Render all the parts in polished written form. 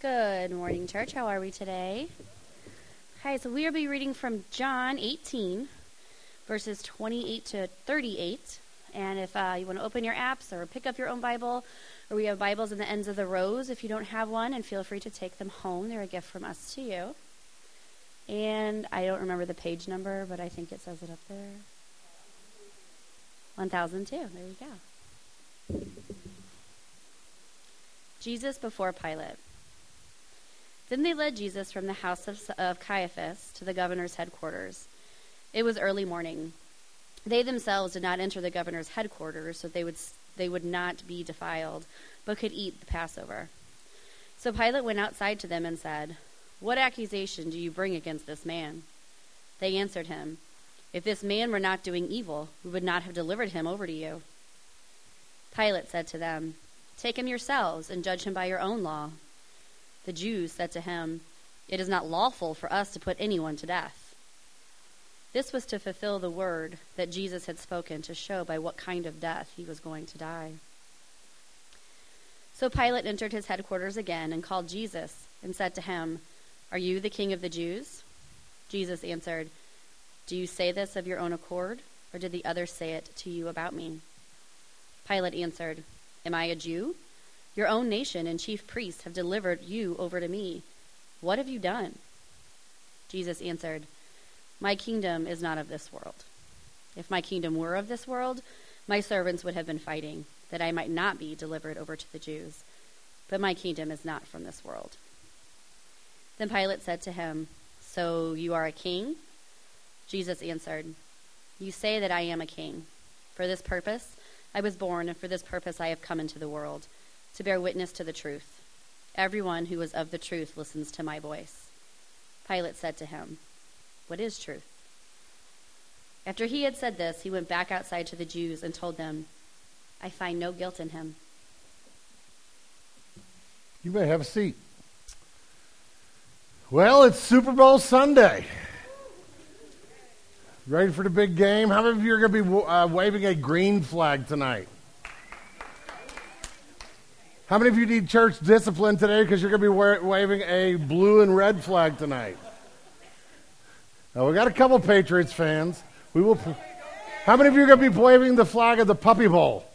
Good morning, church. How are we today? Hi, so we will be reading from John 18, verses 28 to 38. And if you want to open your apps or pick up your own Bible, or we have Bibles in the ends of the rows if you don't have one, and feel free to take them home. They're a gift from us to you. And I don't remember the page number, but I think it says it up there. 1002. There you go. Jesus before Pilate. Then they led Jesus from the house of Caiaphas to the governor's headquarters. It was early morning. They themselves did not enter the governor's headquarters, so they would not be defiled, but could eat the Passover. So Pilate went outside to them and said, "What accusation do you bring against this man?" They answered him, "If this man were not doing evil, we would not have delivered him over to you." Pilate said to them, "Take him yourselves and judge him by your own law." The Jews said to him, "It is not lawful for us to put anyone to death." This was to fulfill the word that Jesus had spoken to show by what kind of death he was going to die. So Pilate entered his headquarters again and called Jesus and said to him, "Are you the king of the Jews?" Jesus answered, "Do you say this of your own accord, or did the others say it to you about me?" Pilate answered, "Am I a Jew? Your own nation and chief priests have delivered you over to me. What have you done?" Jesus answered, "My kingdom is not of this world. If my kingdom were of this world, my servants would have been fighting, that I might not be delivered over to the Jews. But my kingdom is not from this world." Then Pilate said to him, "So you are a king?" Jesus answered, "You say that I am a king. For this purpose I was born, and for this purpose I have come into the world, to bear witness to the truth. Everyone who is of the truth listens to my voice." Pilate said to him, "What is truth?" After he had said this, he went back outside to the Jews and told them, "I find no guilt in him." You may have a seat. Well, it's Super Bowl Sunday. Ready for the big game? How many of you are going to be waving a green flag tonight? How many of you need church discipline today because you're going to be waving a blue and red flag tonight? Now, we got a couple Patriots fans. How many of you are going to be waving the flag of the Puppy Bowl?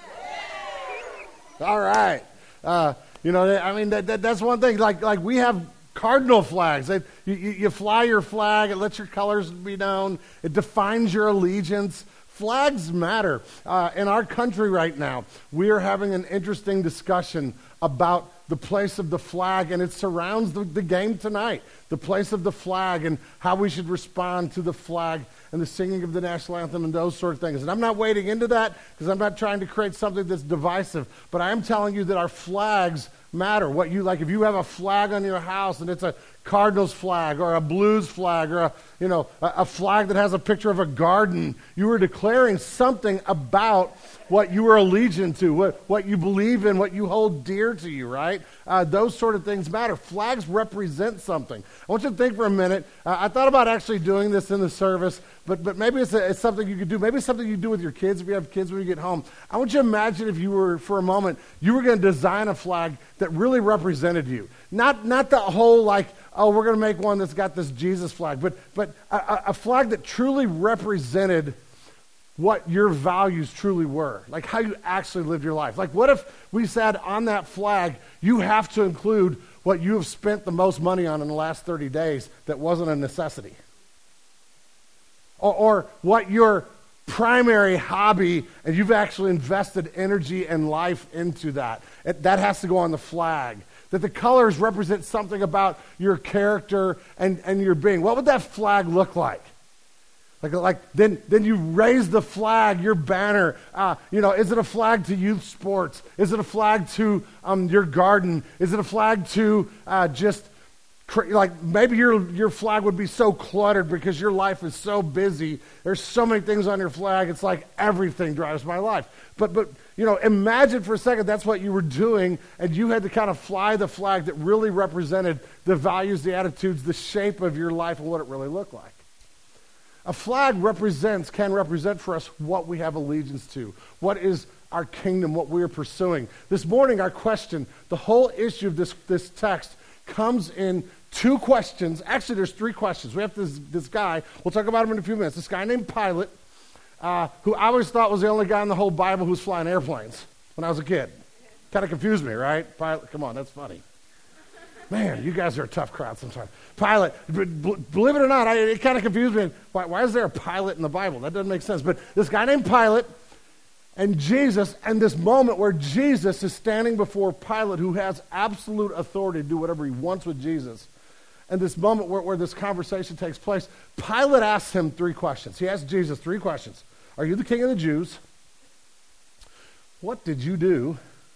All right. That's one thing. Like we have cardinal flags. You fly your flag. It lets your colors be known. It defines your allegiance. Flags matter. In our country right now, we are having an interesting discussion about the place of the flag, and it surrounds the game tonight. The place of the flag and how we should respond to the flag and the singing of the national anthem and those sort of things. And I'm not wading into that because I'm not trying to create something that's divisive, but I am telling you that our flags matter. What you like, if you have a flag on your house and it's a Cardinals flag or a Blues flag or a flag that has a picture of a garden, you are declaring something about what you are allegiant to, what you believe in, what you hold dear to you, right? Those sort of things matter. Flags represent something. I want you to think for a minute. I thought about actually doing this in the service, but maybe it's something you could do. Maybe it's something you do with your kids if you have kids when you get home. I want you to imagine if you were, for a moment, you were going to design a flag that really represented you. Not the whole we're going to make one that's got this Jesus flag, but a flag that truly represented what your values truly were, like how you actually lived your life. Like what if we said on that flag, you have to include what you have spent the most money on in the last 30 days that wasn't a necessity? Or what your primary hobby, and you've actually invested energy and life into that. That has to go on the flag. That the colors represent something about your character and your being. What would that flag look like? Then you raise the flag, your banner. Is it a flag to youth sports? Is it a flag to your garden? Is it a flag to maybe your flag would be so cluttered because your life is so busy. There's so many things on your flag. It's like everything drives my life. But imagine for a second that's what you were doing, and you had to kind of fly the flag that really represented the values, the attitudes, the shape of your life, and what it really looked like. A flag can represent for us what we have allegiance to, what is our kingdom, what we're pursuing. This morning, our question, the whole issue of this text comes in two questions. Actually, there's three questions. We have this guy, we'll talk about him in a few minutes, this guy named Pilate, who I always thought was the only guy in the whole Bible who was flying airplanes when I was a kid. Kind of confused me, right? Pilate, come on, that's funny. Man, you guys are a tough crowd sometimes. Pilate, believe it or not, it kind of confused me. Why is there a Pilate in the Bible? That doesn't make sense. But this guy named Pilate and Jesus, and this moment where Jesus is standing before Pilate, who has absolute authority to do whatever he wants with Jesus, and this moment where this conversation takes place, Pilate asks him three questions. He asks Jesus three questions. Are you the king of the Jews? What did you do?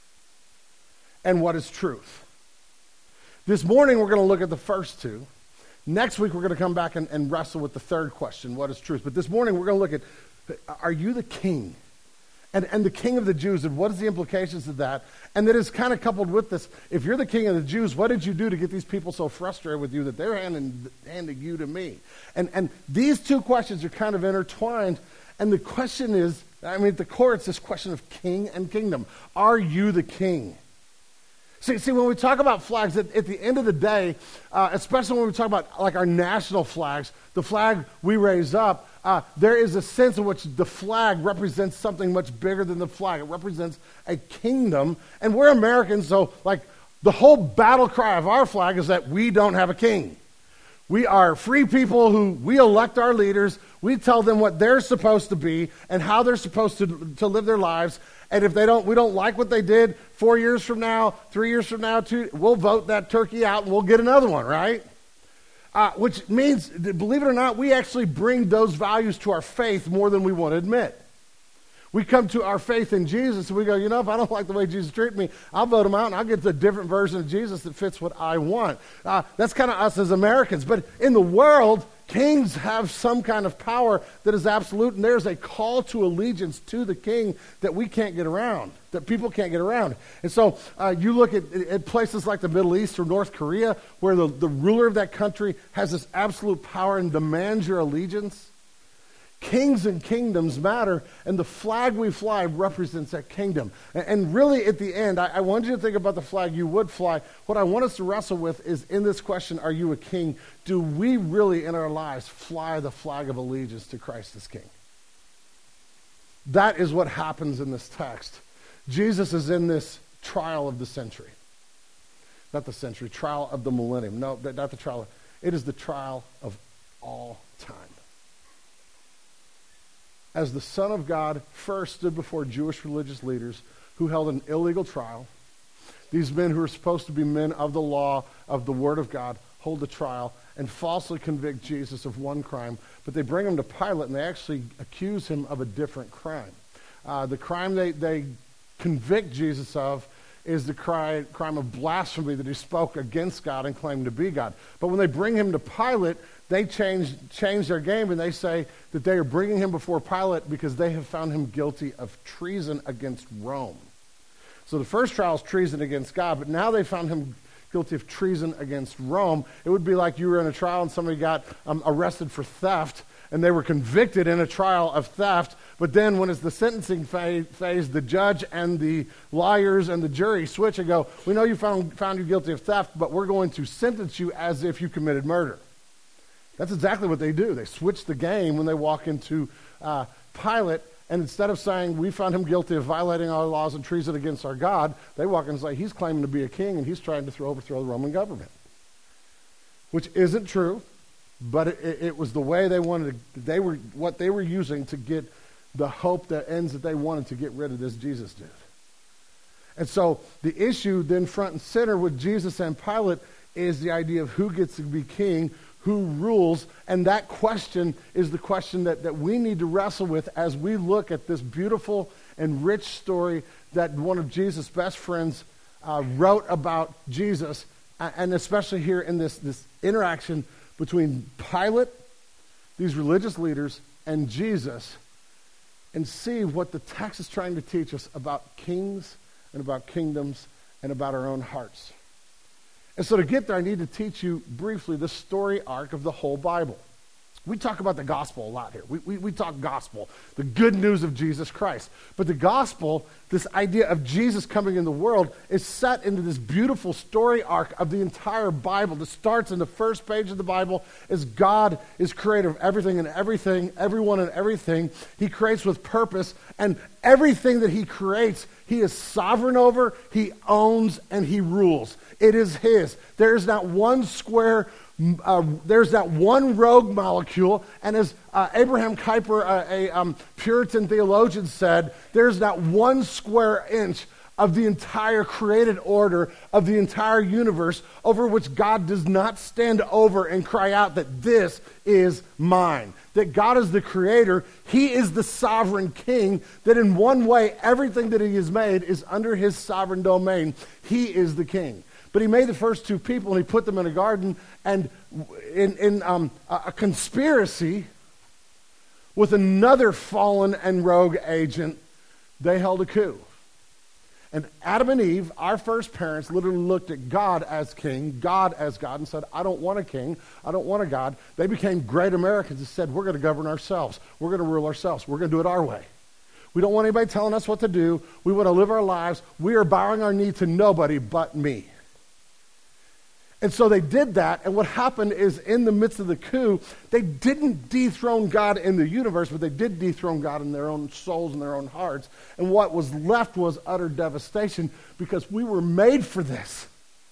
And what is truth? This morning, we're going to look at the first two. Next week, we're going to come back and wrestle with the third question, what is truth? But this morning, we're going to look at, are you the king? And the king of the Jews, and what is the implications of that? And that is kind of coupled with this. If you're the king of the Jews, what did you do to get these people so frustrated with you that they're handing you to me? And these two questions are kind of intertwined. And the question is, at the core, it's this question of king and kingdom. Are you the king? See, when we talk about flags, at the end of the day, especially when we talk about like our national flags, the flag we raise up, there is a sense in which the flag represents something much bigger than the flag. It represents a kingdom, and we're Americans, so like the whole battle cry of our flag is that we don't have a king. We are free people who we elect our leaders. We tell them what they're supposed to be and how they're supposed to live their lives. And if we don't like what they did 4 years from now, 3 years from now, we'll vote that turkey out and we'll get another one, right? Which means, believe it or not, we actually bring those values to our faith more than we want to admit. We come to our faith in Jesus and we go, if I don't like the way Jesus treated me, I'll vote him out and I'll get the different version of Jesus that fits what I want. That's kind of us as Americans. But in the world, kings have some kind of power that is absolute, and there's a call to allegiance to the king that we can't get around, that people can't get around. And so you look at places like the Middle East or North Korea, where the ruler of that country has this absolute power and demands your allegiance. Kings and kingdoms matter, and the flag we fly represents that kingdom. And really, at the end, I want you to think about the flag you would fly. What I want us to wrestle with is, in this question, are you a king? Do we really, in our lives, fly the flag of allegiance to Christ as king? That is what happens in this text. Jesus is in this trial of the century. Not the century, trial of the millennium. No, not the trial. It is the trial of all time. As the Son of God first stood before Jewish religious leaders who held an illegal trial, these men who are supposed to be men of the law, of the Word of God, hold the trial and falsely convict Jesus of one crime, but they bring him to Pilate and they actually accuse him of a different crime. The crime they convict Jesus of is the crime of blasphemy, that he spoke against God and claimed to be God. But when they bring him to Pilate, they change their game, and they say that they are bringing him before Pilate because they have found him guilty of treason against Rome. So the first trial is treason against God, but now they found him guilty of treason against Rome. It would be like you were in a trial and somebody got arrested for theft, and they were convicted in a trial of theft, but then when it's the sentencing phase, the judge and the lawyers and the jury switch and go, we know you found you guilty of theft, but we're going to sentence you as if you committed murder. That's exactly what they do. They switch the game when they walk into Pilate, and instead of saying, we found him guilty of violating our laws and treason against our God, they walk in and say, he's claiming to be a king, and he's trying to overthrow the Roman government. Which isn't true, but it was the way they wanted to, what they were using to get the hope, the ends that they wanted to get rid of this Jesus dude. And so the issue then front and center with Jesus and Pilate is the idea of who gets to be king, who rules, and that question is the question that we need to wrestle with as we look at this beautiful and rich story that one of Jesus' best friends wrote about Jesus, and especially here in this interaction between Pilate, these religious leaders, and Jesus, and see what the text is trying to teach us about kings and about kingdoms and about our own hearts. And so to get there, I need to teach you briefly the story arc of the whole Bible. We talk about the gospel a lot here. We talk gospel, the good news of Jesus Christ. But the gospel, this idea of Jesus coming in the world, is set into this beautiful story arc of the entire Bible that starts in the first page of the Bible as God is creator of everything and everything, everyone and everything. He creates with purpose, and everything that he creates, he is sovereign over, he owns, and he rules. It is his. There is not one there's not one rogue molecule, and as Abraham Kuyper, a Puritan theologian, said, there's not one square inch of the entire created order of the entire universe over which God does not stand over and cry out that this is mine. That God is the creator, he is the sovereign king, that in one way everything that he has made is under his sovereign domain. He is the king. But he made the first two people and he put them in a garden, and in a conspiracy with another fallen and rogue agent, they held a coup. And Adam and Eve, our first parents, literally looked at God as king, God as God, and said, I don't want a king, I don't want a God. They became great Americans and said, we're going to govern ourselves, we're going to rule ourselves, we're going to do it our way. We don't want anybody telling us what to do, we want to live our lives, we are bowing our knee to nobody but me. And so they did that, and what happened is in the midst of the coup, they didn't dethrone God in the universe, but they did dethrone God in their own souls and their own hearts. And what was left was utter devastation, because we were made for this.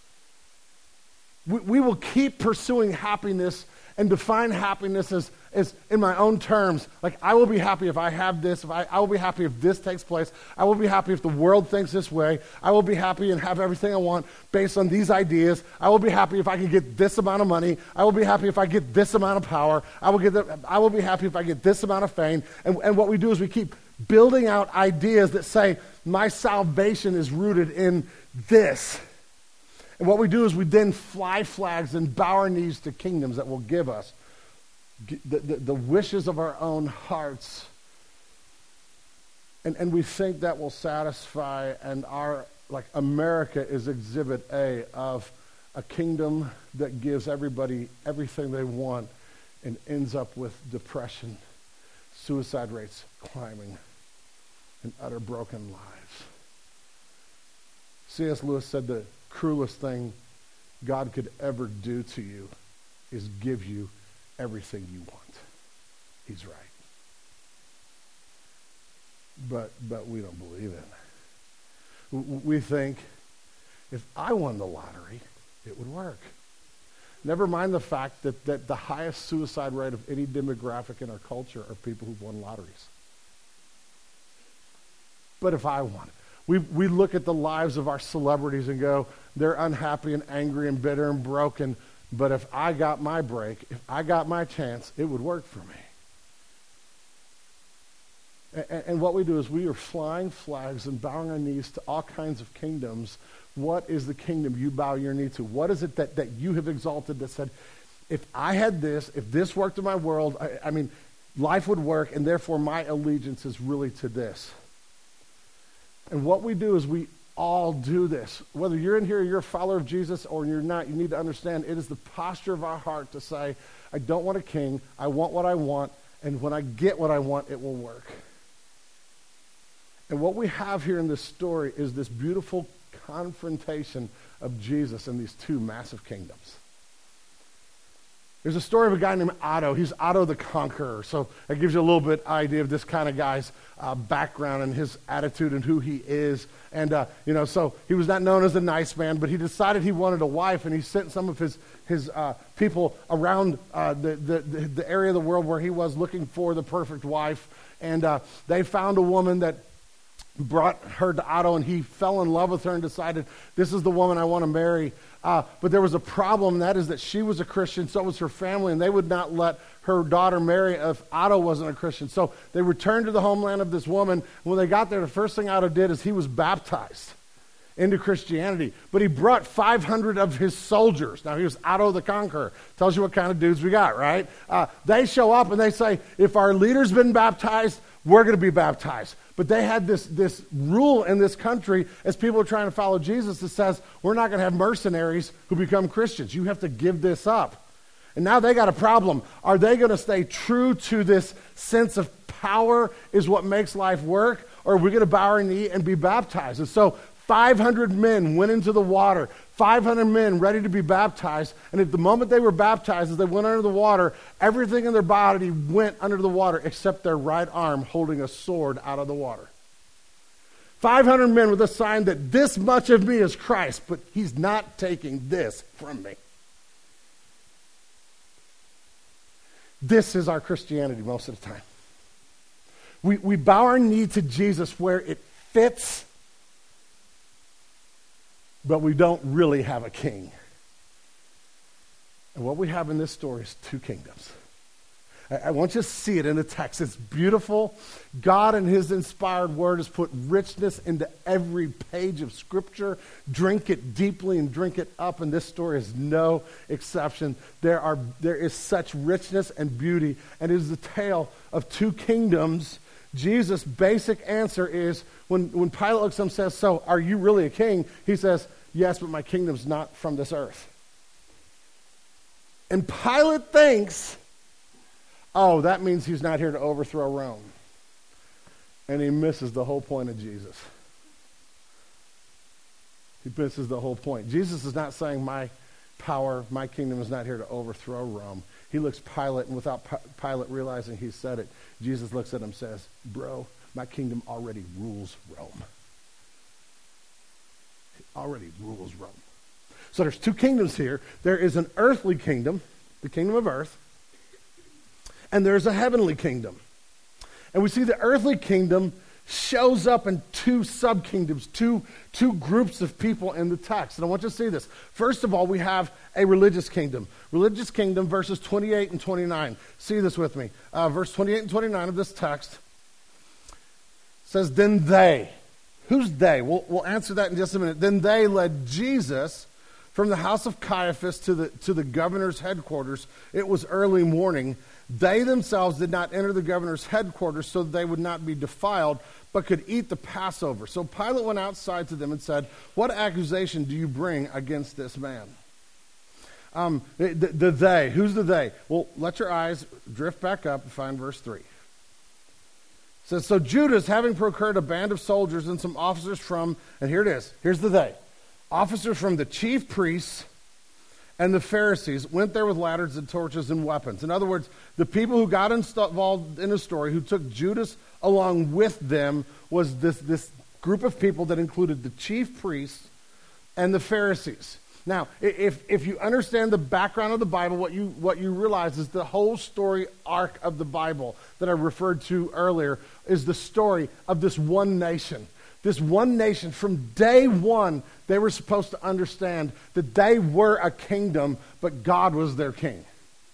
We will keep pursuing happiness and define happiness as in my own terms. Like, I will be happy if I have this. I will be happy if this takes place. I will be happy if the world thinks this way. I will be happy and have everything I want based on these ideas. I will be happy if I can get this amount of money. I will be happy if I get this amount of power. I will be happy if I get this amount of fame. And what we do is we keep building out ideas that say, my salvation is rooted in this. And what we do is we then fly flags and bow our knees to kingdoms that will give us the wishes of our own hearts. And we think that will satisfy, and America is exhibit A of a kingdom that gives everybody everything they want and ends up with depression, suicide rates climbing, and utter broken lives. C.S. Lewis said the cruelest thing God could ever do to you is give you everything you want. He's right. But we don't believe it. We think if I won the lottery, it would work. Never mind the fact that the highest suicide rate of any demographic in our culture are people who've won lotteries. But if I won it, we look at the lives of our celebrities and go, they're unhappy and angry and bitter and broken, but if I got my break, if I got my chance, it would work for me. And what we do is we are flying flags and bowing our knees to all kinds of kingdoms. What is the kingdom you bow your knee to? What is it that you have exalted that said, if I had this, if this worked in my world, life would work, and therefore my allegiance is really to this. And what we do is we all do this. Whether you're in here, you're a follower of Jesus, or you're not, you need to understand it is the posture of our heart to say, I don't want a king, I want what I want, and when I get what I want, it will work. And what we have here in this story is this beautiful confrontation of Jesus and these two massive kingdoms. There's a story of a guy named Otto. He's Otto the Conqueror. So that gives you a little bit idea of this kind of guy's background and his attitude and who he is. And, so he was not known as a nice man, but he decided he wanted a wife, and he sent some of his people around the area of the world where he was looking for the perfect wife. And they found a woman that brought her to Otto, and he fell in love with her and decided, this is the woman I want to marry. But there was a problem, and that is that she was a Christian, so was her family, and they would not let her daughter marry if Otto wasn't a Christian. So they returned to the homeland of this woman. When they got there, the first thing Otto did is he was baptized into Christianity. But he brought 500 of his soldiers. Now, he was Otto the Conqueror. Tells you what kind of dudes we got, right? They show up, and they say, if our leader's been baptized, we're going to be baptized. But they had this rule in this country, as people are trying to follow Jesus, that says, we're not going to have mercenaries who become Christians. You have to give this up. And now they got a problem. Are they going to stay true to this sense of power is what makes life work? Or are we going to bow our knee and be baptized? And so 500 men went into the water, 500 men ready to be baptized. And at the moment they were baptized, as they went under the water, everything in their body went under the water except their right arm holding a sword out of the water. 500 men with a sign that this much of me is Christ, but he's not taking this from me. This is our Christianity most of the time. We bow our knee to Jesus where it fits, but we don't really have a king. And what we have in this story is two kingdoms. I want you to see it in the text. It's beautiful. God in his inspired word has put richness into every page of Scripture. Drink it deeply and drink it up, and this story is no exception. There is such richness and beauty, and it is the tale of two kingdoms. Jesus' basic answer is, when Pilate looks at him and says, so are you really a king? He says, yes, but my kingdom's not from this earth. And Pilate thinks, oh, that means he's not here to overthrow Rome. And he misses the whole point of Jesus. He misses the whole point. Jesus is not saying my power, my kingdom is not here to overthrow Rome. He looks Pilate, and without Pilate realizing he said it, Jesus looks at him and says, bro, my kingdom already rules Rome. It already rules Rome. So there's two kingdoms here. There is an earthly kingdom, the kingdom of earth, and there's a heavenly kingdom. And we see the earthly kingdom shows up in two sub-kingdoms, two groups of people in the text. And I want you to see this. First of all, we have a religious kingdom. Religious kingdom, verses 28 and 29. See this with me. Verse 28 and 29 of this text says, then they. Who's they? We'll answer that in just a minute. Then they led Jesus from the house of Caiaphas to the governor's headquarters. It was early morning. They themselves did not enter the governor's headquarters so that they would not be defiled, but could eat the Passover. So Pilate went outside to them and said, what accusation do you bring against this man? The they. Who's the they? Well, let your eyes drift back up and find verse 3. It says, so Judas, having procured a band of soldiers and some officers from, and here it is, here's the they, officers from the chief priests and the Pharisees, went there with ladders and torches and weapons. In other words, the people who got involved in the story, who took Judas along with them, was this group of people that included the chief priests and the Pharisees. Now, if you understand the background of the Bible, what you realize is the whole story arc of the Bible that I referred to earlier is the story of this one nation. This one nation, from day one, they were supposed to understand that they were a kingdom, but God was their king.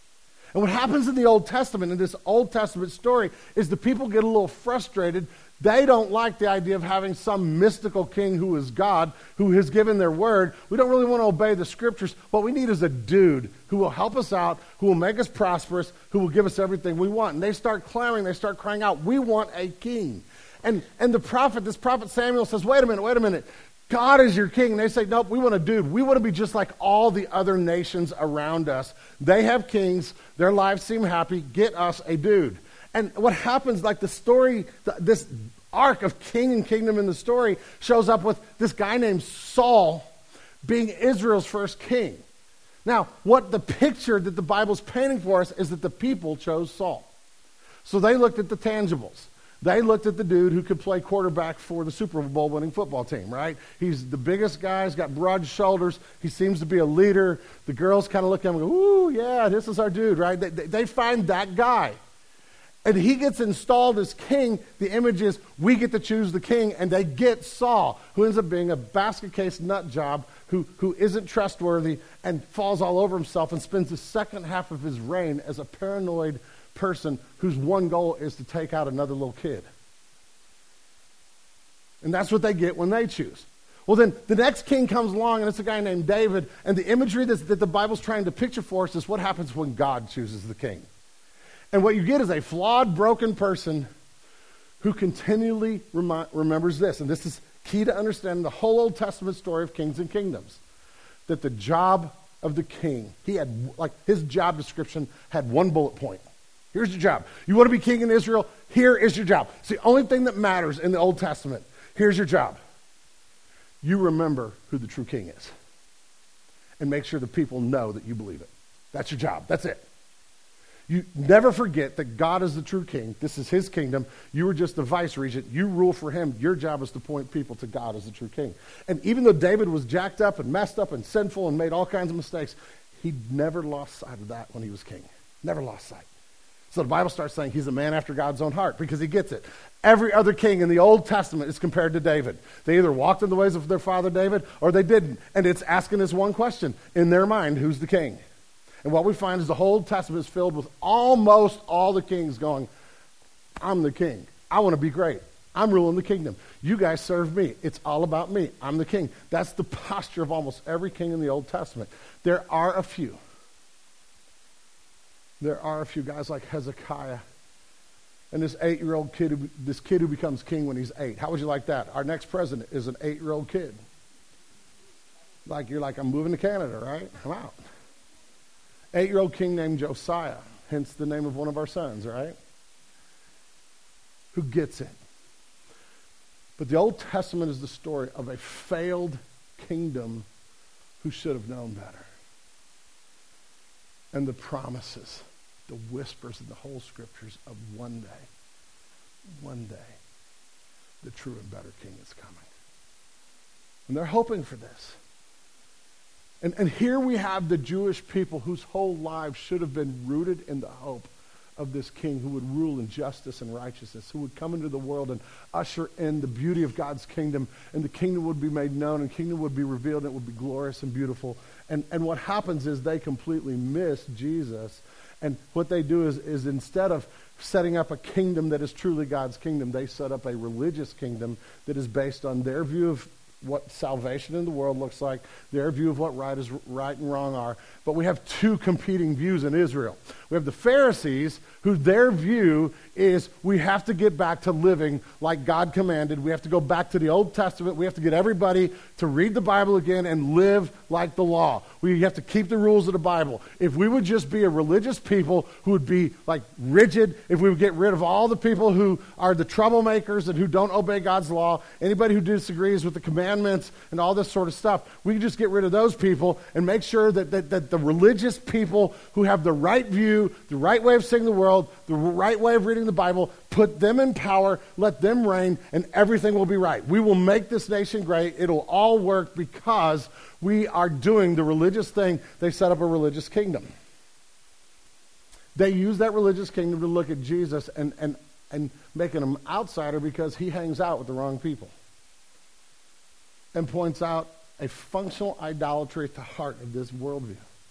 And what happens in the Old Testament, in this Old Testament story, is the people get a little frustrated. They don't like the idea of having some mystical king who is God, who has given their word. We don't really want to obey the scriptures. What we need is a dude who will help us out, who will make us prosperous, who will give us everything we want. And they start clamoring, they start crying out, we want a king. And this prophet Samuel says, wait a minute. God is your king. And they say, nope, we want a dude. We want to be just like all the other nations around us. They have kings. Their lives seem happy. Get us a dude. And what happens, like the story, this arc of king and kingdom in the story shows up with this guy named Saul being Israel's first king. Now, what the picture that the Bible's painting for us is that the people chose Saul. So they looked at the tangibles. They looked at the dude who could play quarterback for the Super Bowl winning football team, right? He's the biggest guy. He's got broad shoulders. He seems to be a leader. The girls kind of look at him and go, ooh, yeah, this is our dude, right? They find that guy. And he gets installed as king. The image is we get to choose the king, and they get Saul, who ends up being a basket case nut job, who isn't trustworthy and falls all over himself and spends the second half of his reign as a paranoid person whose one goal is to take out another little kid. And that's what they get when they choose. Well, then the next king comes along, and it's a guy named David, and the imagery that the Bible's trying to picture for us is what happens when God chooses the king. And what you get is a flawed, broken person who continually remembers this, and this is key to understanding the whole Old Testament story of kings and kingdoms, that the job of the king, he had, like, his job description had one bullet point. Here's your job. You want to be king in Israel? Here is your job. It's the only thing that matters in the Old Testament. Here's your job. You remember who the true king is. And make sure the people know that you believe it. That's your job. That's it. You never forget that God is the true king. This is his kingdom. You are just the vice regent. You rule for him. Your job is to point people to God as the true king. And even though David was jacked up and messed up and sinful and made all kinds of mistakes, he never lost sight of that when he was king. Never lost sight. So the Bible starts saying he's a man after God's own heart because he gets it. Every other king in the Old Testament is compared to David. They either walked in the ways of their father David or they didn't. And it's asking this one question in their mind, who's the king? And what we find is the whole Testament is filled with almost all the kings going, I'm the king. I want to be great. I'm ruling the kingdom. You guys serve me. It's all about me. I'm the king. That's the posture of almost every king in the Old Testament. There are a few. There are a few guys like Hezekiah and this 8-year-old kid, this kid who becomes king when he's 8. How would you like that? Our next president is an 8-year-old kid. Like, you're like, I'm moving to Canada, right? I'm out. 8-year-old king named Josiah, hence the name of one of our sons, right? Who gets it? But the Old Testament is the story of a failed kingdom who should have known better. And the promises, the whispers in the whole scriptures of one day, the true and better king is coming. And they're hoping for this. And here we have the Jewish people whose whole lives should have been rooted in the hope of this king who would rule in justice and righteousness, who would come into the world and usher in the beauty of God's kingdom, and the kingdom would be made known, and the kingdom would be revealed, and it would be glorious and beautiful. And what happens is they completely miss Jesus, and what they do is instead of setting up a kingdom that is truly God's kingdom, they set up a religious kingdom that is based on their view of what salvation in the world looks like, their view of what right and wrong are. But we have two competing views in Israel. We have the Pharisees, who their view is we have to get back to living like God commanded. We have to go back to the Old Testament. We have to get everybody to read the Bible again and live like the law. We have to keep the rules of the Bible. If we would just be a religious people who would be like rigid, if we would get rid of all the people who are the troublemakers and who don't obey God's law, anybody who disagrees with the commandments and all this sort of stuff, we could just get rid of those people and make sure that the religious people who have the right view, the right way of seeing the world, the right way of reading the Bible, put them in power, let them reign, and everything will be right. We will make this nation great. It'll all work because we are doing the religious thing. They set up a religious kingdom. They use that religious kingdom to look at Jesus and making him outsider because he hangs out with the wrong people. And points out a functional idolatry at the heart of this worldview.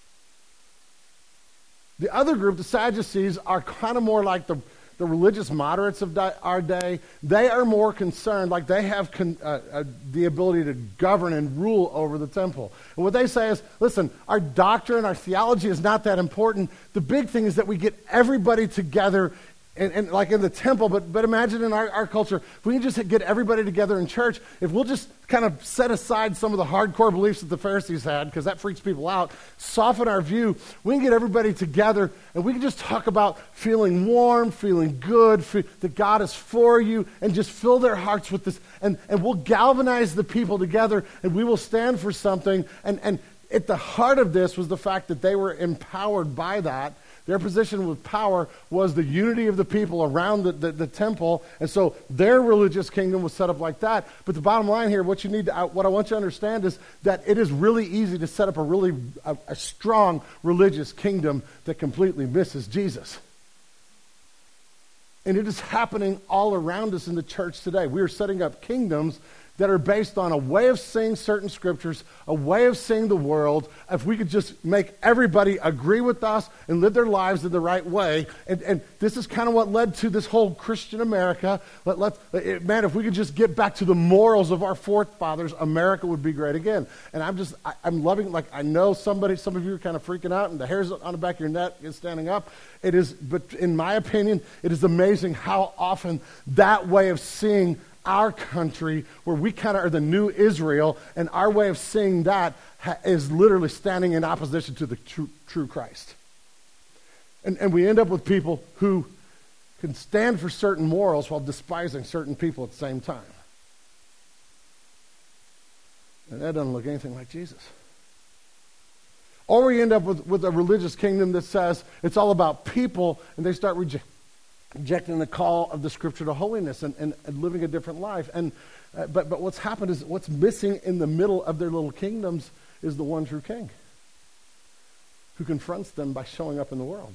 The other group, the Sadducees, are kind of more like the religious moderates of our day. They are more concerned, like they have the ability to govern and rule over the temple. And what they say is, listen, our doctrine, our theology is not that important. The big thing is that we get everybody together and like in the temple, but imagine in our culture, if we can just get everybody together in church, if we'll just kind of set aside some of the hardcore beliefs that the Pharisees had, because that freaks people out, soften our view, we can get everybody together and we can just talk about feeling warm, feeling good, that God is for you, and just fill their hearts with this, and we'll galvanize the people together, and we will stand for something. And at the heart of this was the fact that they were empowered by that. Their position with power was the unity of the people around the temple, and so their religious kingdom was set up like that. But the bottom line here, what I want you to understand is that it is really easy to set up a strong religious kingdom that completely misses Jesus. And it is happening all around us in the church today. We are setting up kingdoms that are based on a way of seeing certain scriptures, a way of seeing the world. If we could just make everybody agree with us and live their lives in the right way, and this is kind of what led to this whole Christian America. Man, if we could just get back to the morals of our forefathers, America would be great again. And I'm loving, like, I know some of you are kind of freaking out, and the hairs on the back of your neck is standing up. But in my opinion, it is amazing how often that way of seeing our country, where we kind of are the new Israel, and our way of seeing that is literally standing in opposition to the true Christ. And we end up with people who can stand for certain morals while despising certain people at the same time. And that doesn't look anything like Jesus. Or we end up with a religious kingdom that says it's all about people, and they start rejecting the call of the Scripture to holiness and living a different life. And but what's happened is what's missing in the middle of their little kingdoms is the one true king who confronts them by showing up in the world.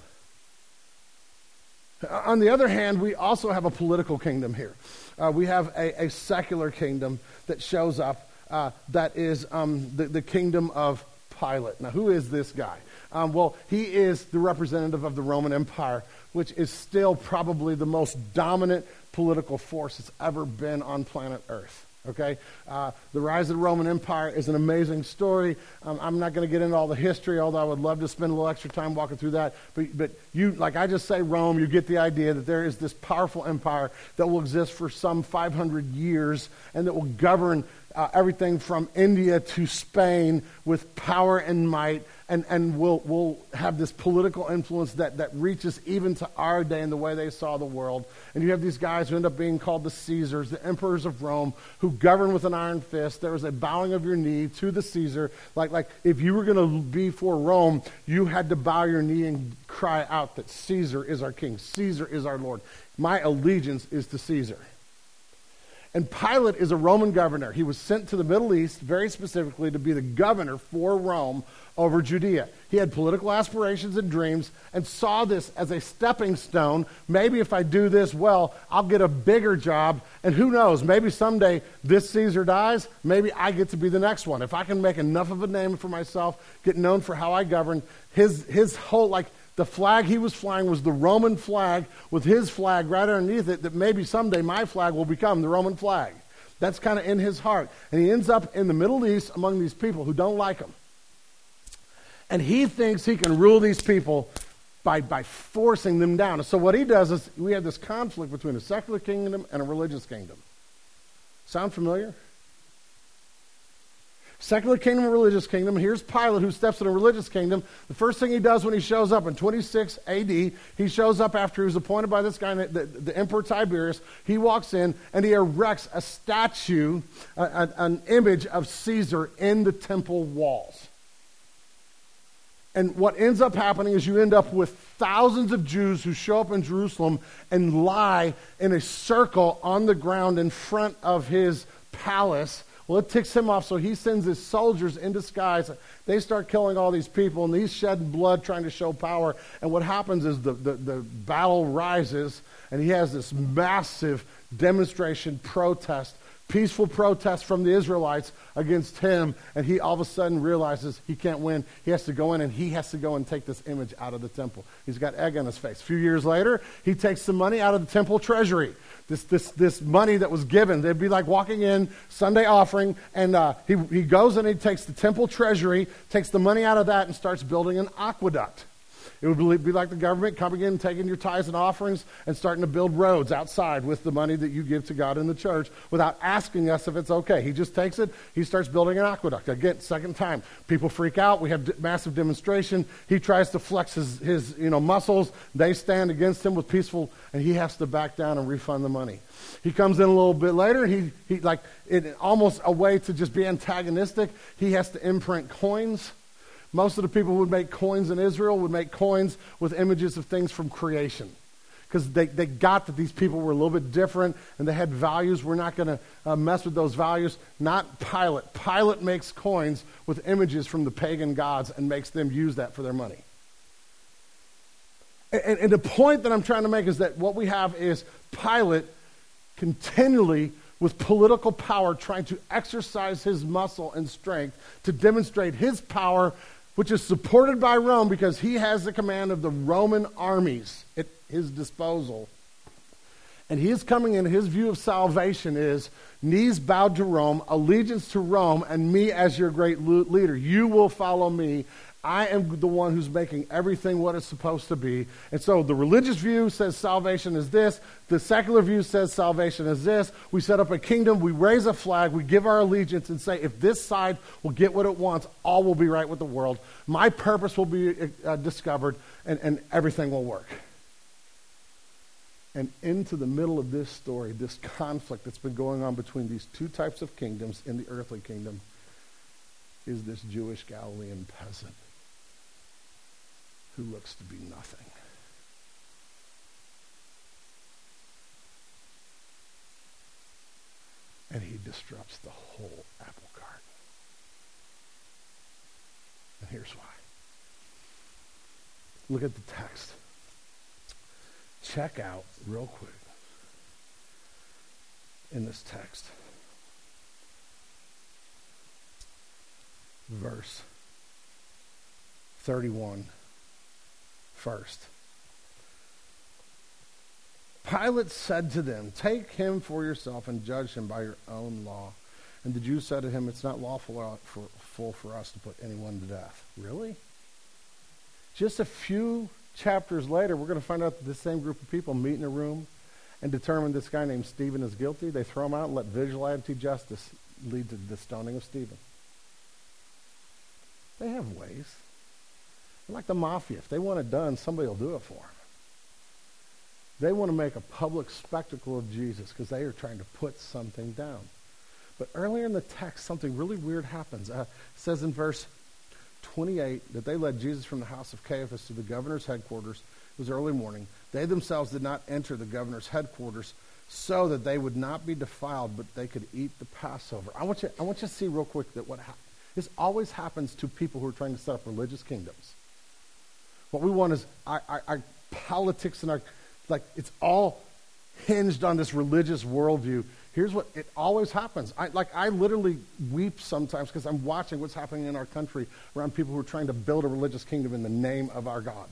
On the other hand, we also have a political kingdom here. We have a secular kingdom that shows up that is the kingdom of Pilate. Now, who is this guy? Well, he is the representative of the Roman Empire, which is still probably the most dominant political force that's ever been on planet Earth. Okay? The rise of the Roman Empire is an amazing story. I'm not going to get into all the history, although I would love to spend a little extra time walking through that. But you, like I just say Rome, you get the idea that there is this powerful empire that will exist for some 500 years and that will govern everything from India to Spain with power and might, and will have this political influence that reaches even to our day in the way they saw the world. And you have these guys who end up being called the Caesars, the emperors of Rome, who govern with an iron fist. There was a bowing of your knee to the Caesar. Like if you were going to be for Rome, you had to bow your knee and cry out that Caesar is our king. Caesar is our Lord. My allegiance is to Caesar. And Pilate is a Roman governor. He was sent to the Middle East very specifically to be the governor for Rome over Judea. He had political aspirations and dreams and saw this as a stepping stone. Maybe if I do this well, I'll get a bigger job. And who knows, maybe someday this Caesar dies, maybe I get to be the next one. If I can make enough of a name for myself, get known for how I govern, his whole, the flag he was flying was the Roman flag with his flag right underneath it, that maybe someday my flag will become the Roman flag. That's kind of in his heart. And he ends up in the Middle East among these people who don't like him. And he thinks he can rule these people by forcing them down. And so what he does is we have this conflict between a secular kingdom and a religious kingdom. Sound familiar? Secular kingdom and religious kingdom. Here's Pilate, who steps in a religious kingdom. The first thing he does when he shows up in 26 AD, he shows up after he was appointed by this guy, the Emperor Tiberius. He walks in and he erects a statue, an image of Caesar in the temple walls. And what ends up happening is you end up with thousands of Jews who show up in Jerusalem and lie in a circle on the ground in front of his palace. Well, it ticks him off, so he sends his soldiers in disguise. They start killing all these people, and he's shedding blood trying to show power. And what happens is the battle rises, and he has this massive demonstration, protest, peaceful protest from the Israelites against him, and he all of a sudden realizes he can't win. He has to go in, and he has to go and take this image out of the temple. He's got egg on his face. A few years later, he takes some money out of the temple treasury. This money that was given, they'd be like walking in, Sunday offering, and he goes and he takes the temple treasury, takes the money out of that, and starts building an aqueduct. It would be like the government coming in and taking your tithes and offerings and starting to build roads outside with the money that you give to God in the church without asking us if it's okay. He just takes it, he starts building an aqueduct. Again, second time. People freak out. We have massive demonstration. He tries to flex his muscles. They stand against him with peaceful, and he has to back down and refund the money. He comes in a little bit later. He almost a way to just be antagonistic. He has to imprint coins. Most of the people who would make coins in Israel would make coins with images of things from creation, because they got that these people were a little bit different and they had values. We're not going to mess with those values. Not Pilate. Pilate makes coins with images from the pagan gods and makes them use that for their money. And the point that I'm trying to make is that what we have is Pilate continually, with political power, trying to exercise his muscle and strength to demonstrate his power, which is supported by Rome because he has the command of the Roman armies at his disposal. And he is coming in, his view of salvation is knees bowed to Rome, allegiance to Rome, and me as your great leader. You will follow me, I am the one who's making everything what it's supposed to be. And so the religious view says salvation is this. The secular view says salvation is this. We set up a kingdom. We raise a flag. We give our allegiance and say, if this side will get what it wants, all will be right with the world. My purpose will be discovered, and everything will work. And into the middle of this story, this conflict that's been going on between these two types of kingdoms in the earthly kingdom, is this Jewish Galilean peasant who looks to be nothing. And he disrupts the whole apple cart. And here's why. Look at the text. Check out real quick in this text. Verse 31 first. Pilate said to them, take him for yourself and judge him by your own law. And the Jews said to him, it's not lawful for us to put anyone to death. Really? Just a few chapters later, we're going to find out that the same group of people meet in a room and determine this guy named Stephen is guilty. They throw him out and let vigilante justice lead to the stoning of Stephen. They have ways. They're like the mafia. If they want it done, somebody will do it for them. They want to make a public spectacle of Jesus because they are trying to put something down. But earlier in the text, something really weird happens. It says in verse 28 that they led Jesus from the house of Caiaphas to the governor's headquarters. It was early morning. They themselves did not enter the governor's headquarters so that they would not be defiled, but they could eat the Passover. I want you to see real quick that this always happens to people who are trying to set up religious kingdoms. What we want is our politics and it's all hinged on this religious worldview. Here's what, it always happens. I literally weep sometimes because I'm watching what's happening in our country around people who are trying to build a religious kingdom in the name of our God.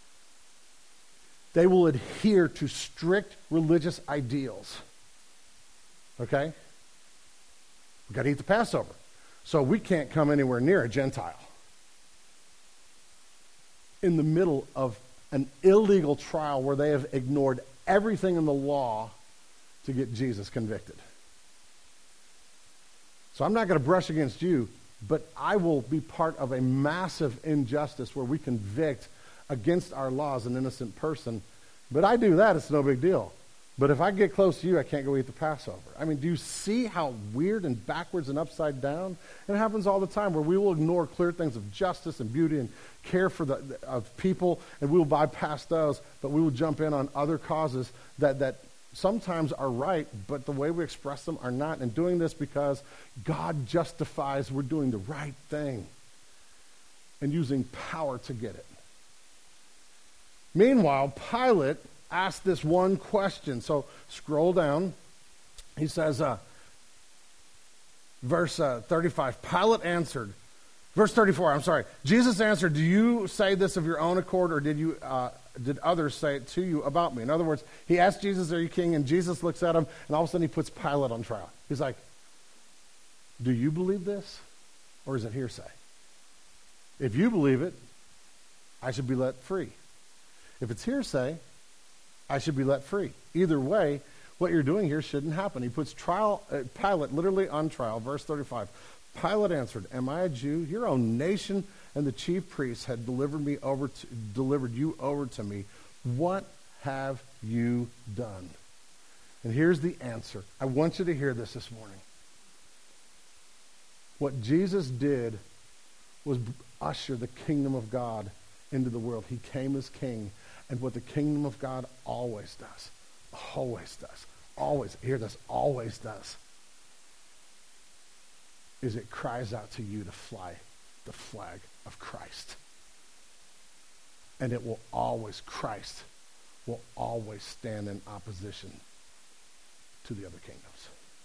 They will adhere to strict religious ideals. Okay? We've got to eat the Passover. So we can't come anywhere near a Gentile. In the middle of an illegal trial where they have ignored everything in the law to get Jesus convicted. So I'm not going to brush against you, but I will be part of a massive injustice where we convict against our laws an innocent person. But I do that, it's no big deal. But if I get close to you, I can't go eat the Passover. I mean, do you see how weird and backwards and upside down? It happens all the time where we will ignore clear things of justice and beauty and care for of people, and we will bypass those, but we will jump in on other causes that sometimes are right, but the way we express them are not. And doing this because God justifies we're doing the right thing and using power to get it. Meanwhile, Pilate asked this one question. So scroll down. He says, verse 35, Pilate answered. Verse 34, I'm sorry. Jesus answered, do you say this of your own accord, or did others say it to you about me? In other words, he asked Jesus, are you king? And Jesus looks at him, and all of a sudden he puts Pilate on trial. He's like, do you believe this, or is it hearsay? If you believe it, I should be let free. If it's hearsay, I should be let free. Either way, what you're doing here shouldn't happen. He puts Pilate literally on trial. Verse 35. Pilate answered, am I a Jew? Your own nation and the chief priests had delivered you over to me. What have you done? And here's the answer. I want you to hear this morning. What Jesus did was usher the kingdom of God into the world. He came as king. And what the kingdom of God always does, hear this, always does, is it cries out to you to fly the flag of Christ. And it will always, Christ will always stand in opposition to the other kingdoms.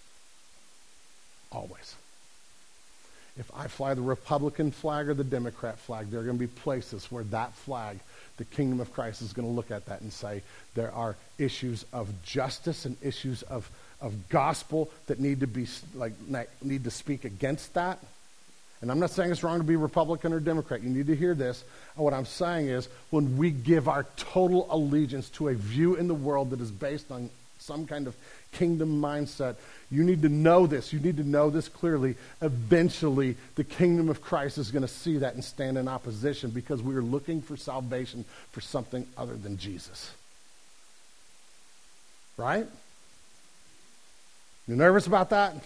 Always. If I fly the Republican flag or the Democrat flag, there are going to be places where that flag, the kingdom of Christ, is going to look at that and say there are issues of justice and issues of gospel that need to speak against that. And I'm not saying it's wrong to be Republican or Democrat. You need to hear this. And what I'm saying is when we give our total allegiance to a view in the world that is based on some kind of kingdom mindset, you need to know this. You need to know this clearly. Eventually, the kingdom of Christ is going to see that and stand in opposition because we are looking for salvation for something other than Jesus. Right? You nervous about that?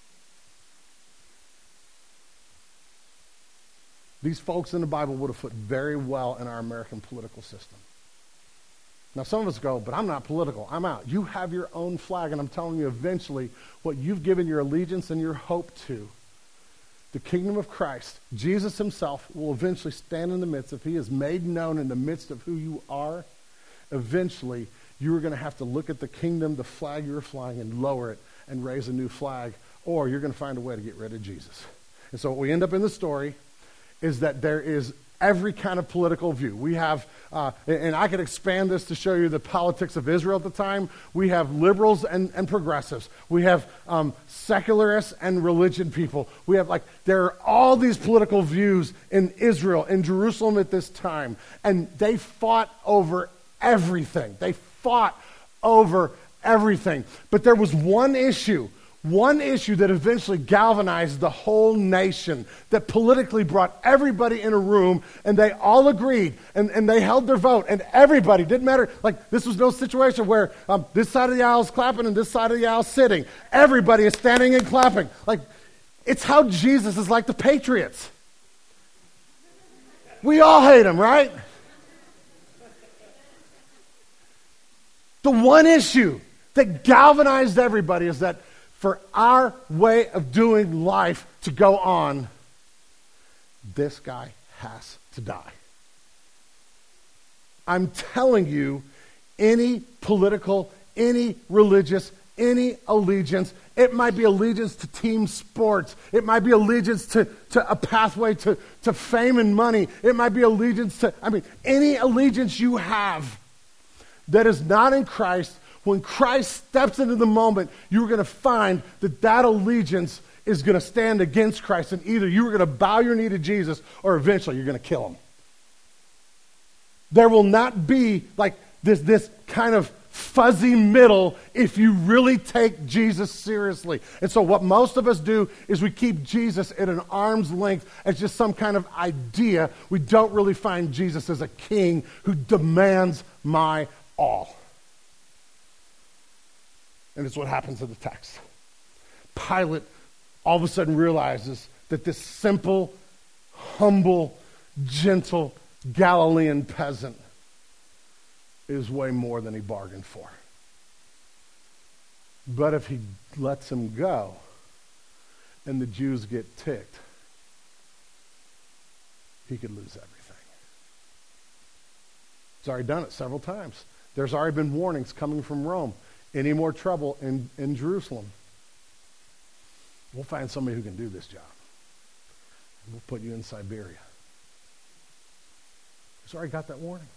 These folks in the Bible would have fit very well in our American political system. Now, some of us go, but I'm not political. I'm out. You have your own flag, and I'm telling you, eventually, what you've given your allegiance and your hope to, the kingdom of Christ, Jesus himself will eventually stand in the midst. If he is made known in the midst of who you are, eventually, you are going to have to look at the kingdom, the flag you're flying, and lower it and raise a new flag, or you're going to find a way to get rid of Jesus. And so what we end up in the story is that there is every kind of political view. We have, and I could expand this to show you the politics of Israel at the time. We have liberals and progressives. We have secularists and religion people. We have there are all these political views in Israel, in Jerusalem at this time. And they fought over everything. They fought over everything. But there was one issue that eventually galvanized the whole nation, that politically brought everybody in a room, and they all agreed, and they held their vote, and everybody, didn't matter, this was no situation where this side of the aisle is clapping and this side of the aisle is sitting. Everybody is standing and clapping. It's how Jesus is like the Patriots. We all hate him, right? The one issue that galvanized everybody is that for our way of doing life to go on, this guy has to die. I'm telling you, any political, any religious, any allegiance, it might be allegiance to team sports, it might be allegiance to a pathway to fame and money, it might be allegiance to, any allegiance you have that is not in Christ. When Christ steps into the moment, you're going to find that allegiance is going to stand against Christ, and either you're going to bow your knee to Jesus or eventually you're going to kill him. There will not be this kind of fuzzy middle if you really take Jesus seriously. And so what most of us do is we keep Jesus at an arm's length as just some kind of idea. We don't really find Jesus as a king who demands my all. And it's what happens in the text. Pilate all of a sudden realizes that this simple, humble, gentle Galilean peasant is way more than he bargained for. But if he lets him go and the Jews get ticked, he could lose everything. He's already done it several times. There's already been warnings coming from Rome. Any more trouble in Jerusalem, we'll find somebody who can do this job. We'll put you in Siberia. He's already got that warning.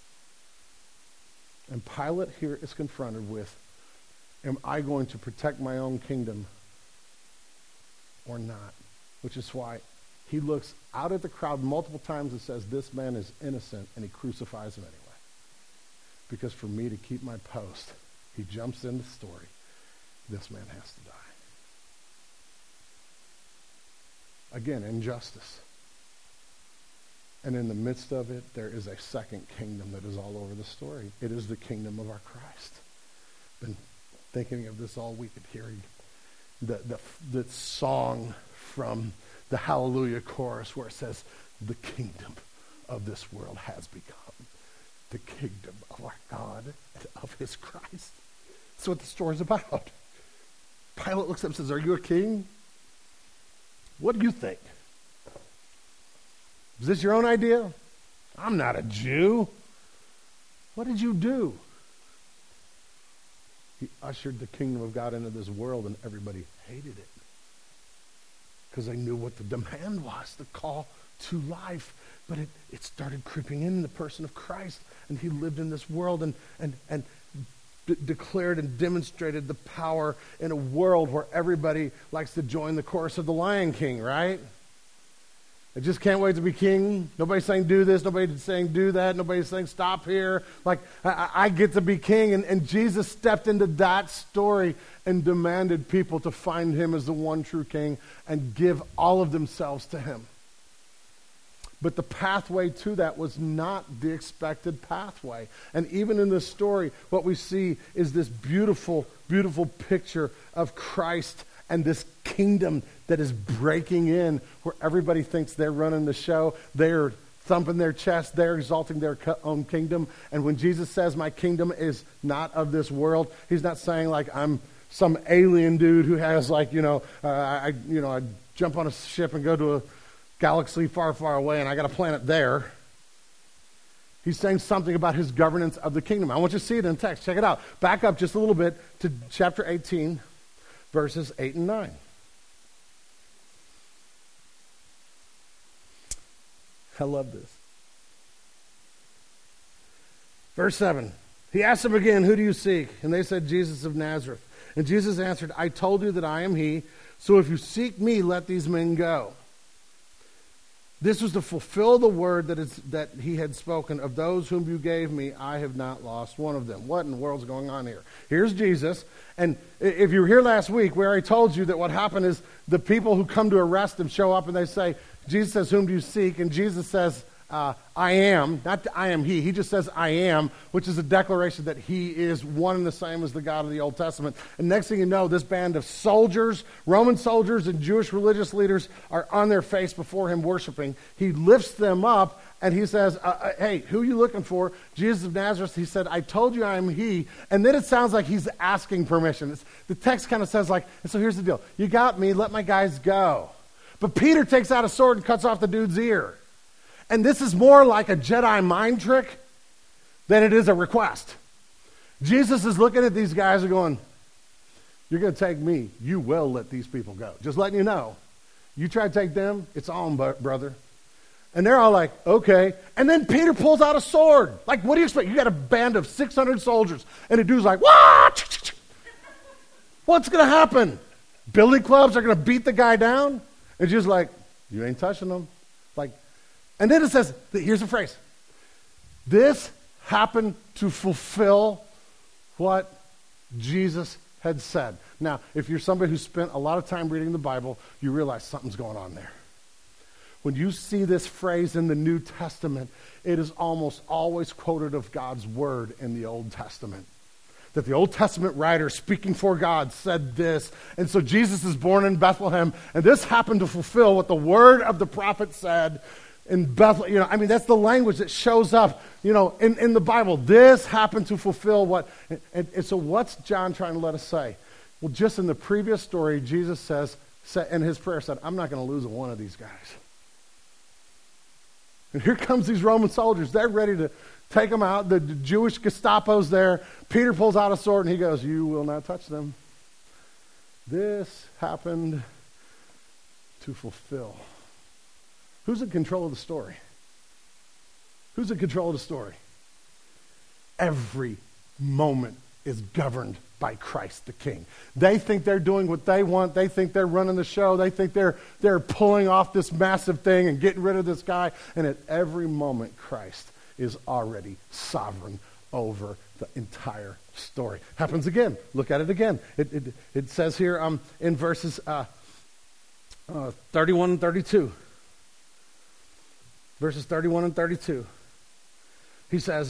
And Pilate here is confronted with, am I going to protect my own kingdom or not? Which is why he looks out at the crowd multiple times and says, this man is innocent, and he crucifies him anyway. Because for me to keep my post, he jumps in the story. This man has to die. Again, injustice. And in the midst of it, there is a second kingdom that is all over the story. It is the kingdom of our Christ. Been thinking of this all week and hearing the song from the Hallelujah chorus where it says, the kingdom of this world has become the kingdom of our God and of his Christ. That's what the story's about. Pilate looks up and says, are you a king? What do you think? Is this your own idea? I'm not a Jew. What did you do? He ushered the kingdom of God into this world, and everybody hated it because they knew what the demand was, the call to life. But it started creeping in the person of Christ, and he lived in this world and declared and demonstrated the power in a world where everybody likes to join the chorus of the Lion King, right? I just can't wait to be king. Nobody's saying do this. Nobody's saying do that. Nobody's saying stop here. Like, I get to be king. And Jesus stepped into that story and demanded people to find him as the one true king and give all of themselves to him. But the pathway to that was not the expected pathway. And even in this story, what we see is this beautiful, beautiful picture of Christ and this kingdom that is breaking in, where everybody thinks they're running the show. They're thumping their chest. They're exalting their own kingdom. And when Jesus says, my kingdom is not of this world, he's not saying like I'm some alien dude who has like, I jump on a ship and go to a galaxy far, far away and I got a planet there. He's saying something about his governance of the kingdom. I want you to see it in text. Check it out. Back up just a little bit to chapter 18. Verses 8 and 9. I love this. Verse 7. He asked them again, who do you seek? And they said, Jesus of Nazareth. And Jesus answered, I told you that I am he. So if you seek me, let these men go. This was to fulfill the word that he had spoken. Of those whom you gave me, I have not lost one of them. What in the world's going on here? Here's Jesus. And if you were here last week, we already told you that what happened is the people who come to arrest him show up and they say, Jesus says, whom do you seek? And Jesus says, I am. Not I am he. He just says I am, which is a declaration that he is one and the same as the God of the Old Testament. And next thing you know, this band of soldiers, Roman soldiers and Jewish religious leaders are on their face before him worshiping. He lifts them up and he says, hey, who are you looking for? Jesus of Nazareth. He said, I told you I am he. And then it sounds like he's asking permission. The text kind of says like, and so here's the deal. You got me. Let my guys go. But Peter takes out a sword and cuts off the dude's ear. And this is more like a Jedi mind trick than it is a request. Jesus is looking at these guys and going, you're going to take me. You will let these people go. Just letting you know. You try to take them, it's on, brother. And they're all like, okay. And then Peter pulls out a sword. Like, what do you expect? You got a band of 600 soldiers. And the dude's like, what? What's going to happen? Billy clubs are going to beat the guy down? And just like, you ain't touching them. Like, and then it says, here's the phrase. This happened to fulfill what Jesus had said. Now, if you're somebody who spent a lot of time reading the Bible, you realize something's going on there. When you see this phrase in the New Testament, it is almost always quoted of God's word in the Old Testament. That the Old Testament writer speaking for God said this. And so Jesus is born in Bethlehem, and this happened to fulfill what the word of the prophet said in Bethlehem. That's the language that shows up, in the Bible. This happened to fulfill what, and so what's John trying to let us say? Well, just in the previous story, Jesus said, in his prayer said, I'm not going to lose one of these guys. And here comes these Roman soldiers. They're ready to take them out. The Jewish Gestapo's there. Peter pulls out a sword and he goes, you will not touch them. This happened to fulfill. Who's in control of the story? Who's in control of the story? Every moment is governed by Christ the King. They think they're doing what they want. They think they're running the show. They think they're pulling off this massive thing and getting rid of this guy. And at every moment, Christ is already sovereign over the entire story. Happens again. Look at it again. It says here in verses 31 and 32. Verses 31 and 32. He says,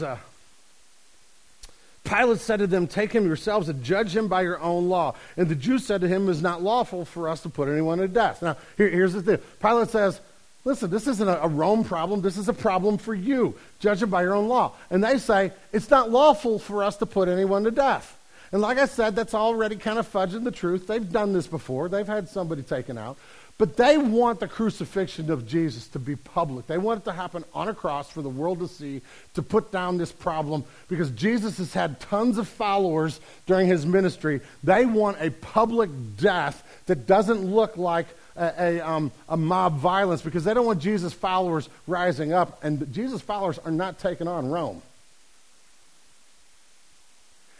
Pilate said to them, take him yourselves and judge him by your own law. And the Jews said to him, it is not lawful for us to put anyone to death. Now, here's the thing. Pilate says, listen, this isn't a Rome problem. This is a problem for you. Judge him by your own law. And they say, it's not lawful for us to put anyone to death. And like I said, that's already kind of fudging the truth. They've done this before. They've had somebody taken out. But they want the crucifixion of Jesus to be public. They want it to happen on a cross for the world to see, to put down this problem, because Jesus has had tons of followers during his ministry. They want a public death that doesn't look like a mob violence, because they don't want Jesus' followers rising up, and Jesus' followers are not taking on Rome.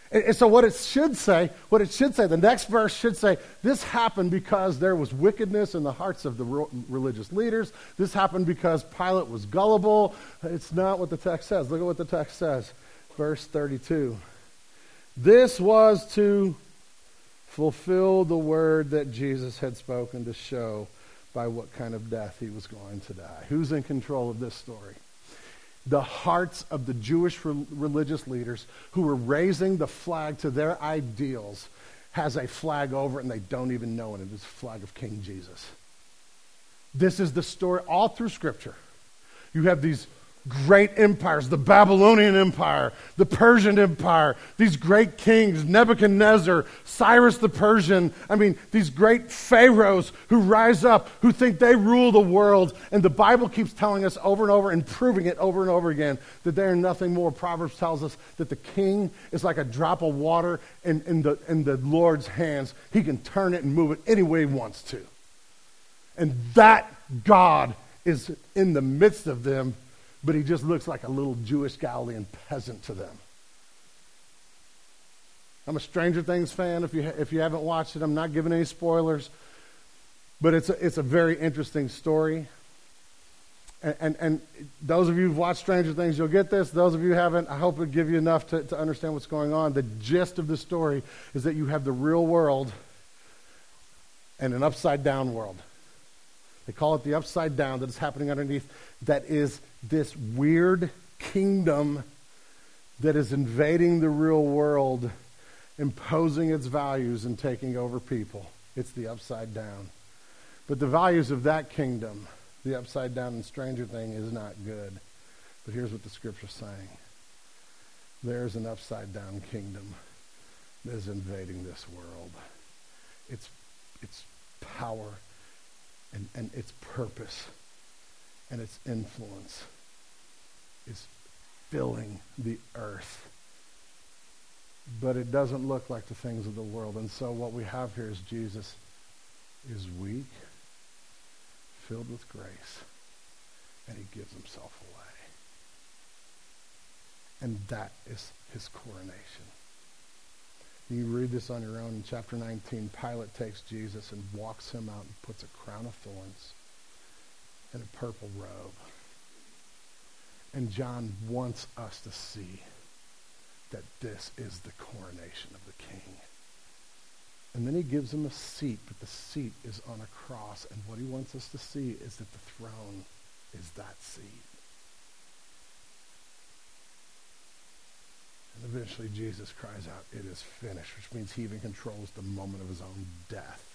And so what it should say, the next verse should say, this happened because there was wickedness in the hearts of the religious leaders. This happened because Pilate was gullible. It's not what the text says. Look at what the text says. Verse 32. This was to fulfill the word that Jesus had spoken to show by what kind of death he was going to die. Who's in control of this story? The hearts of the Jewish religious leaders who were raising the flag to their ideals has a flag over it and they don't even know it. It is the flag of King Jesus. This is the story all through Scripture. You have these great empires, the Babylonian Empire, the Persian Empire, these great kings, Nebuchadnezzar, Cyrus the Persian. I mean, these great pharaohs who rise up, who think they rule the world. And the Bible keeps telling us over and over and proving it over and over again that they are nothing more. Proverbs tells us that the king is like a drop of water in the Lord's hands. He can turn it and move it any way he wants to. And that God is in the midst of them, but he just looks like a little Jewish Galilean peasant to them. I'm a Stranger Things fan. If you haven't watched it, I'm not giving any spoilers, but it's a very interesting story. And those of you who've watched Stranger Things, you'll get this. Those of you who haven't, I hope it'll give you enough to understand what's going on. The gist of the story is that you have the real world and an upside-down world. They call it the upside down, that is happening underneath. That is this weird kingdom that is invading the real world, imposing its values and taking over people. It's the upside down. But the values of that kingdom, the upside down and stranger thing, is not good. But here's what the Scripture's saying. There's an upside down kingdom that is invading this world. Its power and its purpose and its influence is filling the earth. But it doesn't look like the things of the world. And so what we have here is Jesus is weak, filled with grace, and he gives himself away. And that is his coronation. You read this on your own. In chapter 19, Pilate takes Jesus and walks him out and puts a crown of thorns and a purple robe. And John wants us to see that this is the coronation of the king. And then he gives him a seat, but the seat is on a cross. And what he wants us to see is that the throne is that seat. And eventually Jesus cries out, "It is finished," which means he even controls the moment of his own death.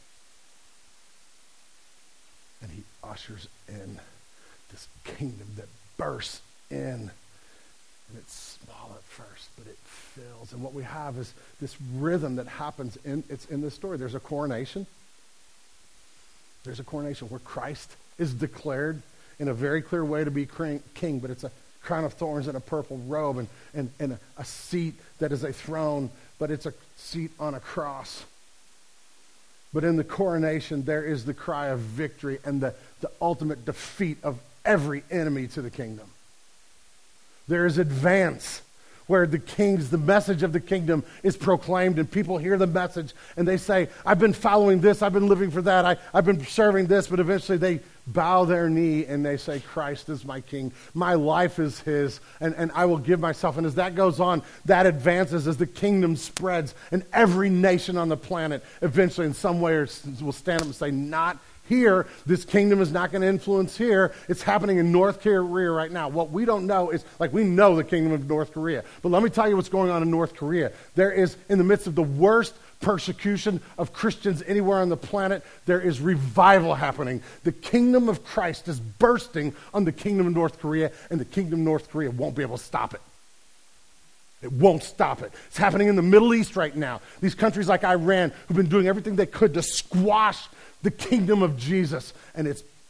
And he ushers in this kingdom that bursts in. And it's small at first, but it fills. And what we have is this rhythm that happens it's in this story. There's a coronation. There's a coronation where Christ is declared in a very clear way to be king, but it's a crown of thorns and a purple robe and a seat that is a throne, but it's a seat on a cross. But in the coronation, there is the cry of victory and the ultimate defeat of every enemy to the kingdom. There is advance where the message of the kingdom is proclaimed and people hear the message and they say, "I've been following this, I've been living for that, I've been serving this," but eventually they bow their knee and they say, "Christ is my king, my life is his, and I will give myself." And as that goes on, that advances as the kingdom spreads, and every nation on the planet eventually in some way will stand up and say, "Not here. This kingdom is not going to influence here. It's happening in North Korea right now." What we don't know is, we know the kingdom of North Korea. But let me tell you what's going on in North Korea. There is, in the midst of the worst persecution of Christians anywhere on the planet, there is revival happening. The kingdom of Christ is bursting on the kingdom of North Korea, and the kingdom of North Korea won't be able to stop it. It won't stop it. It's happening in the Middle East right now. These countries like Iran, who've been doing everything they could to squash the kingdom of Jesus, and it's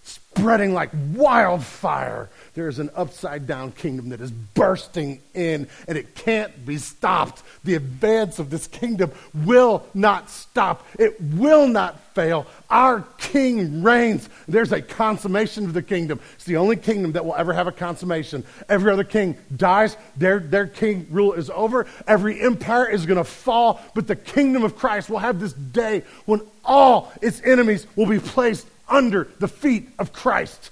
spreading like wildfire. There is an upside-down kingdom that is bursting in, and it can't be stopped. The advance of this kingdom will not stop. It will not fail. Our king reigns. There's a consummation of the kingdom. It's the only kingdom that will ever have a consummation. Every other king dies. Their king rule is over. Every empire is going to fall, but the kingdom of Christ will have this day when all its enemies will be placed under the feet of Christ.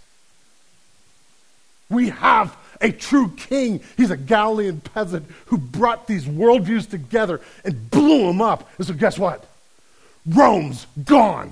We have a true king. He's a Galilean peasant who brought these worldviews together and blew them up. And so guess what? Rome's gone.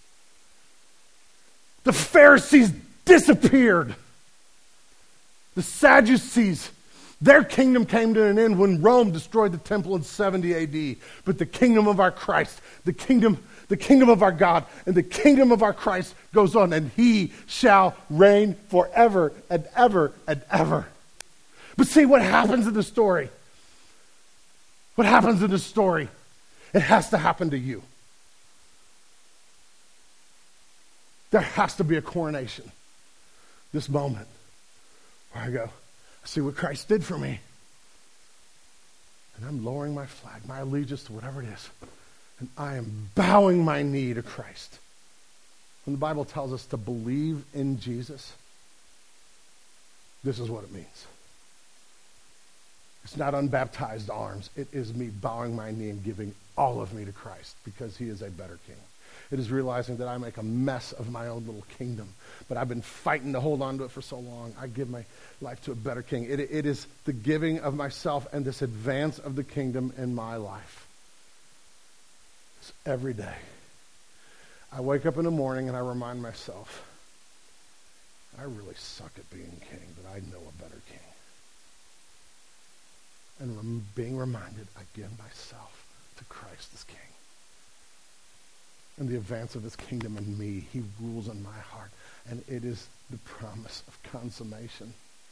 The Pharisees disappeared. The Sadducees, their kingdom came to an end when Rome destroyed the temple in 70 AD. But the kingdom of our Christ, the kingdom of our God, and the kingdom of our Christ goes on, and he shall reign forever and ever and ever. But see what happens in the story. What happens in the story? It has to happen to you. There has to be a coronation. This moment where I go, I see what Christ did for me. And I'm lowering my flag, my allegiance to whatever it is. And I am bowing my knee to Christ. When the Bible tells us to believe in Jesus, this is what it means. It's not unbaptized arms. It is me bowing my knee and giving all of me to Christ because he is a better king. It is realizing that I make a mess of my own little kingdom, but I've been fighting to hold on to it for so long. I give my life to a better king. It is the giving of myself and this advance of the kingdom in my life. Every day. I wake up in the morning and I remind myself, I really suck at being king, but I know a better king. And being reminded, I give myself to Christ as king. And the advance of his kingdom in me, he rules in my heart. And it is the promise of consummation.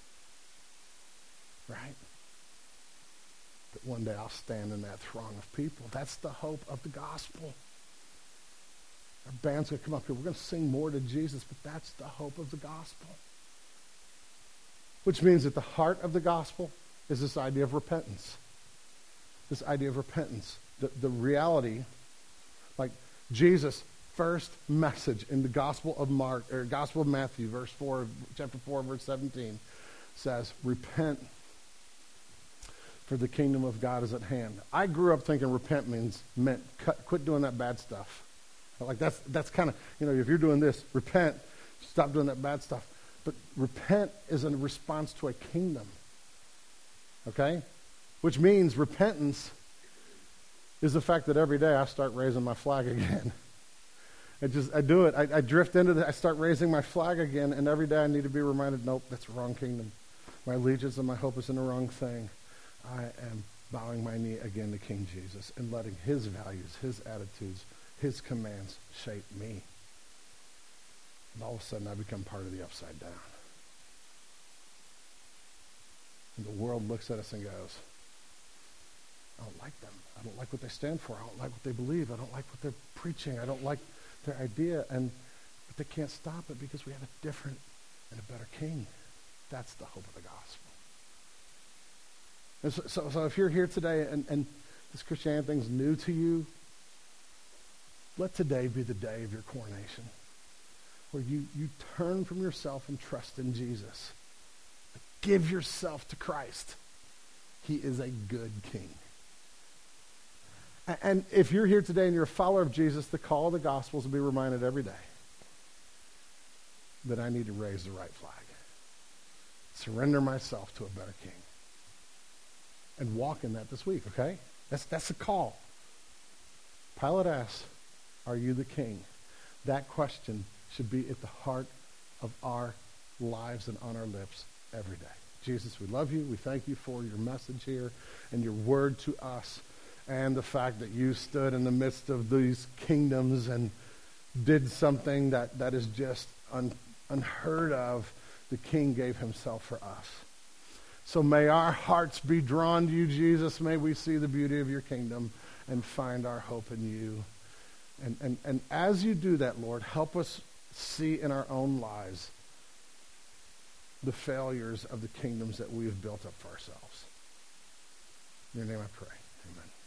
Right? That one day I'll stand in that throng of people. That's the hope of the gospel. Our band's going to come up here. We're going to sing more to Jesus, but that's the hope of the gospel. Which means that the heart of the gospel is this idea of repentance. This idea of repentance. The reality, like Jesus' first message in the Gospel of Mark, or Gospel of Matthew, chapter 4, verse 17, says, repent, for the kingdom of God is at hand. I grew up thinking repent meant quit doing that bad stuff. Like that's kind of, if you're doing this, repent, stop doing that bad stuff. But repent is a response to a kingdom. Okay? Which means repentance is the fact that every day I start raising my flag again. I do it. I drift into it. I start raising my flag again, and every day I need to be reminded, nope, that's the wrong kingdom. My allegiance and my hope is in the wrong thing. I am bowing my knee again to King Jesus and letting his values, his attitudes, his commands shape me. And all of a sudden I become part of the upside down. And the world looks at us and goes, I don't like them. I don't like what they stand for. I don't like what they believe. I don't like what they're preaching. I don't like their idea. But they can't stop it because we have a different and a better king. That's the hope of the gospel. And so if you're here today and this Christianity thing's new to you, let today be the day of your coronation, where you turn from yourself and trust in Jesus. Give yourself to Christ. He is a good king. And if you're here today and you're a follower of Jesus, the call of the gospel is to be reminded every day that I need to raise the right flag. Surrender myself to a better king. And walk in that this week, okay? That's a call. Pilate asks, are you the king? That question should be at the heart of our lives and on our lips every day. Jesus, we love you. We thank you for your message here and your word to us and the fact that you stood in the midst of these kingdoms and did something that is just unheard of. The king gave himself for us. So may our hearts be drawn to you, Jesus. May we see the beauty of your kingdom and find our hope in you. And as you do that, Lord, help us see in our own lives the failures of the kingdoms that we have built up for ourselves. In your name I pray. Amen.